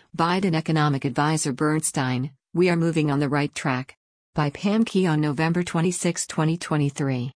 Biden economic advisor Bernstein, we are moving on the right track. By Pam Key on November 26, 2023.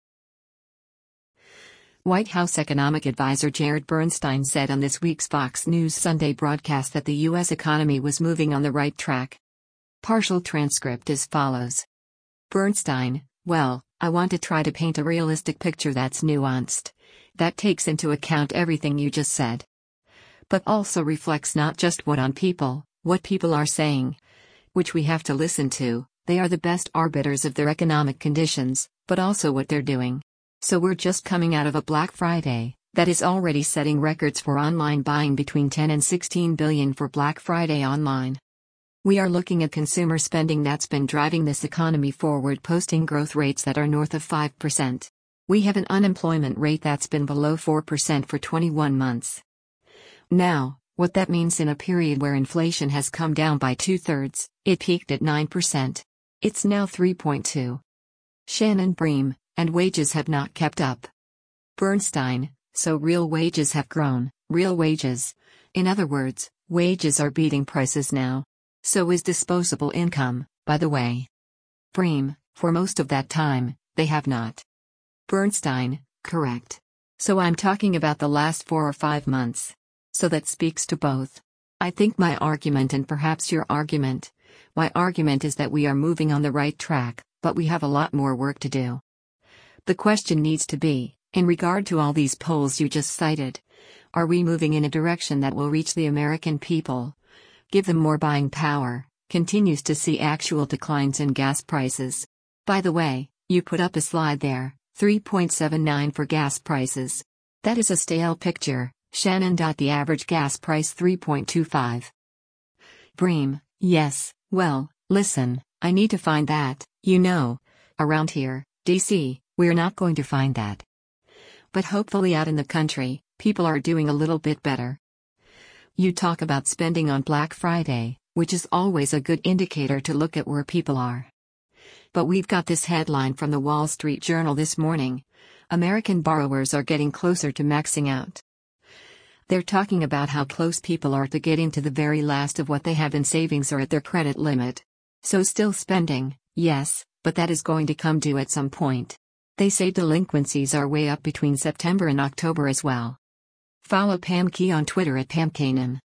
White House economic advisor Jared Bernstein said on this week's Fox News Sunday broadcast that the U.S. economy was moving on the right track. Partial transcript as follows. Bernstein, well, I want to try to paint a realistic picture that's nuanced, that takes into account everything you just said, but also reflects not just what people are saying, which we have to listen to, they are the best arbiters of their economic conditions, but also what they're doing. So we're just coming out of a Black Friday that is already setting records for online buying, between 10 and 16 billion for Black Friday online. We are looking at consumer spending that's been driving this economy forward, posting growth rates that are north of 5%. We have an unemployment rate that's been below 4% for 21 months. Now, what that means in a period where inflation has come down by 2/3, it peaked at 9%. It's now 3.2%. Shannon Bream, and wages have not kept up. Bernstein, so real wages have grown, real wages. In other words, wages are beating prices now. So is disposable income, by the way. Bream, for most of that time, they have not. Bernstein, correct. So I'm talking about the last 4 or 5 months. So that speaks to both. I think my argument, and perhaps your argument, my argument is that we are moving on the right track, but we have a lot more work to do. The question needs to be, in regard to all these polls you just cited, are we moving in a direction that will reach the American people, give them more buying power, continues to see actual declines in gas prices? By the way, you put up a slide there, 3.79 for gas prices. That is a stale picture, Shannon. The average gas price 3.25. Bream, yes, well, listen, I need to find that, around here, DC, we're not going to find that. But hopefully out in the country, people are doing a little bit better. You talk about spending on Black Friday, which is always a good indicator to look at where people are. But we've got this headline from the Wall Street Journal this morning. American borrowers are getting closer to maxing out. They're talking about how close people are to getting to the very last of what they have in savings or at their credit limit. So still spending, yes, but that is going to come due at some point. They say delinquencies are way up between September and October as well. Follow Pam Key on Twitter at PamKanan.